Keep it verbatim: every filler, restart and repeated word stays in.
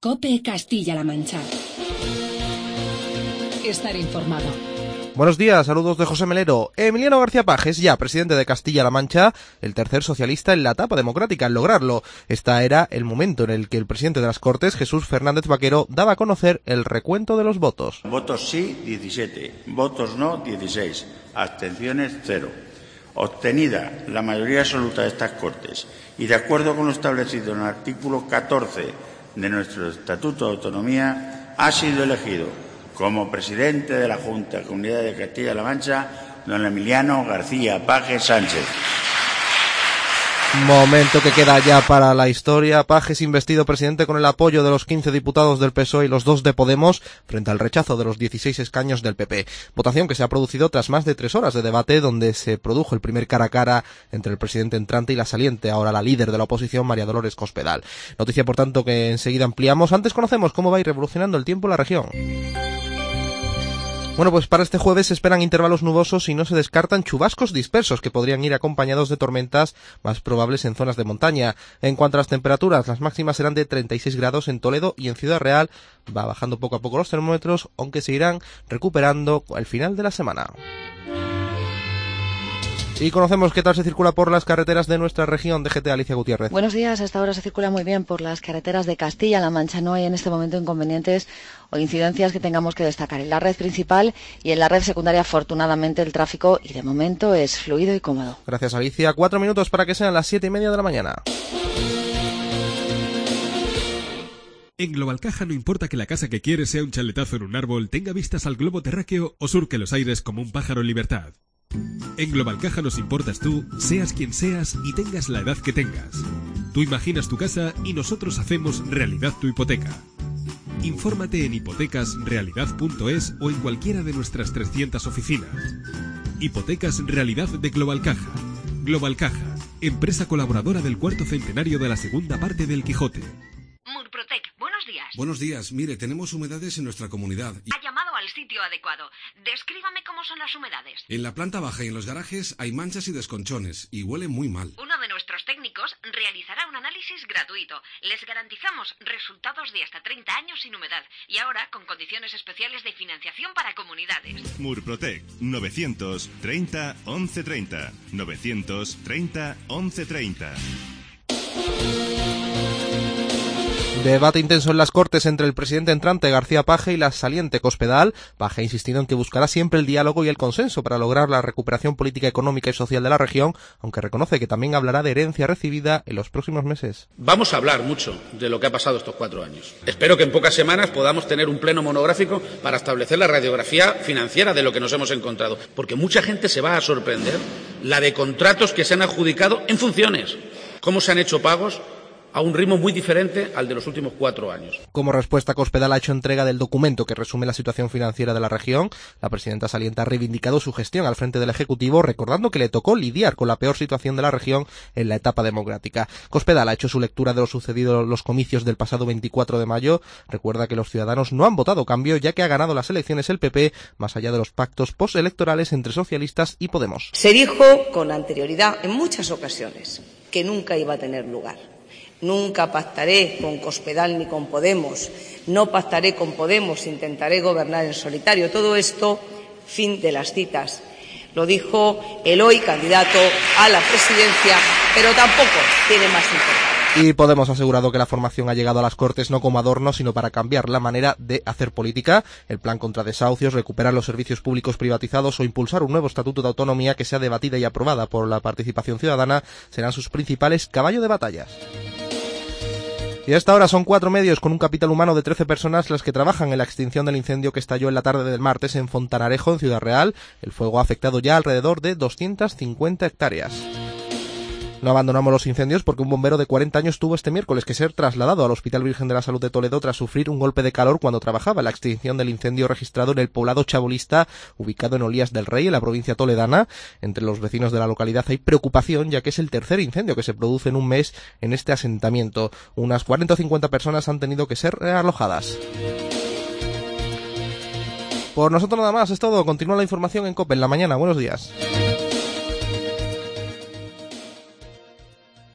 COPE Castilla-La Mancha. Estar informado. Buenos días, saludos de José Melero. Emiliano García Paje es ya presidente de Castilla-La Mancha, el tercer socialista en la etapa democrática en lograrlo. Este era el momento en el que el presidente de las Cortes, Jesús Fernández Vaquero, daba a conocer el recuento de los votos. Votos sí, diecisiete. Votos no, dieciséis. Abstenciones, cero. Obtenida la mayoría absoluta de estas Cortes y de acuerdo con lo establecido en el artículo catorce de nuestro Estatuto de Autonomía, ha sido elegido como presidente de la Junta de Comunidad de Castilla-La Mancha, don Emiliano García Paje Sánchez. Momento que queda ya para la historia. Paje es investido presidente con el apoyo de los quince diputados del P S O E y los dos de Podemos, frente al rechazo de los dieciséis escaños del P P. Votación que se ha producido tras más de tres horas de debate, donde se produjo el primer cara a cara entre el presidente entrante y la saliente, ahora la líder de la oposición, María Dolores Cospedal. Noticia, por tanto, que enseguida ampliamos. Antes conocemos cómo va a ir revolucionando el tiempo en la región. Bueno, pues para este jueves se esperan intervalos nubosos y no se descartan chubascos dispersos que podrían ir acompañados de tormentas más probables en zonas de montaña. En cuanto a las temperaturas, las máximas serán de treinta y seis grados en Toledo y en Ciudad Real. Va bajando poco a poco los termómetros, aunque se irán recuperando al final de la semana. Y conocemos qué tal se circula por las carreteras de nuestra región. D G T, Alicia Gutiérrez. Buenos días, a esta hora se circula muy bien por las carreteras de Castilla-La Mancha. No hay en este momento inconvenientes o incidencias que tengamos que destacar. En la red principal y en la red secundaria, afortunadamente, el tráfico, y de momento, es fluido y cómodo. Gracias, Alicia. Cuatro minutos para que sean las siete y media de la mañana. En Globalcaja no importa que la casa que quieres sea un chaletazo en un árbol, tenga vistas al globo terráqueo o surque los aires como un pájaro en libertad. En Globalcaja nos importas tú, seas quien seas y tengas la edad que tengas. Tú imaginas tu casa y nosotros hacemos realidad tu hipoteca. Infórmate en hipotecas realidad punto es o en cualquiera de nuestras trescientas oficinas. Hipotecas Realidad de Globalcaja. Globalcaja, empresa colaboradora del cuarto centenario de la segunda parte del Quijote. Murprotec, buenos días. Buenos días, mire, tenemos humedades en nuestra comunidad. Y... Ha llamado al sitio adecuado. Descríbame cómo son las humedades. En la planta baja y en los garajes hay manchas y desconchones y huelen muy mal. Uno de nuestros técnicos realizará un análisis gratuito. Les garantizamos resultados de hasta treinta años sin humedad y ahora con condiciones especiales de financiación para comunidades. Murprotec, novecientos treinta once treinta. novecientos treinta once treinta. Debate intenso en las Cortes entre el presidente entrante García Paje y la saliente Cospedal. Paje ha insistido en que buscará siempre el diálogo y el consenso para lograr la recuperación política, económica y social de la región, aunque reconoce que también hablará de herencia recibida en los próximos meses. Vamos a hablar mucho de lo que ha pasado estos cuatro años. Espero que en pocas semanas podamos tener un pleno monográfico para establecer la radiografía financiera de lo que nos hemos encontrado, porque mucha gente se va a sorprender la de contratos que se han adjudicado en funciones, cómo se han hecho pagos a un ritmo muy diferente al de los últimos cuatro años. Como respuesta, Cospedal ha hecho entrega del documento que resume la situación financiera de la región. La presidenta saliente ha reivindicado su gestión al frente del Ejecutivo, recordando que le tocó lidiar con la peor situación de la región en la etapa democrática. Cospedal ha hecho su lectura de lo sucedido en los comicios del pasado veinticuatro de mayo. Recuerda que los ciudadanos no han votado cambio, ya que ha ganado las elecciones el P P, más allá de los pactos postelectorales entre socialistas y Podemos. Se dijo con anterioridad, en muchas ocasiones, que nunca iba a tener lugar. Nunca pactaré con Cospedal ni con Podemos, no pactaré con Podemos, intentaré gobernar en solitario. Todo esto, fin de las citas. Lo dijo el hoy candidato a la presidencia, pero tampoco tiene más importancia. Y Podemos ha asegurado que la formación ha llegado a las Cortes no como adorno, sino para cambiar la manera de hacer política. El plan contra desahucios, recuperar los servicios públicos privatizados o impulsar un nuevo estatuto de autonomía que sea debatida y aprobada por la participación ciudadana serán sus principales caballos de batallas. Y a esta hora son cuatro medios con un capital humano de trece personas las que trabajan en la extinción del incendio que estalló en la tarde del martes en Fontanarejo, en Ciudad Real. El fuego ha afectado ya alrededor de doscientas cincuenta hectáreas. No abandonamos los incendios porque un bombero de cuarenta años tuvo este miércoles que ser trasladado al Hospital Virgen de la Salud de Toledo tras sufrir un golpe de calor cuando trabajaba en la extinción del incendio registrado en el poblado chabolista ubicado en Olías del Rey, en la provincia toledana. Entre los vecinos de la localidad hay preocupación, ya que es el tercer incendio que se produce en un mes en este asentamiento. Unas cuarenta o cincuenta personas han tenido que ser realojadas. Por nosotros nada más, es todo. Continúa la información en COPE en la mañana. Buenos días.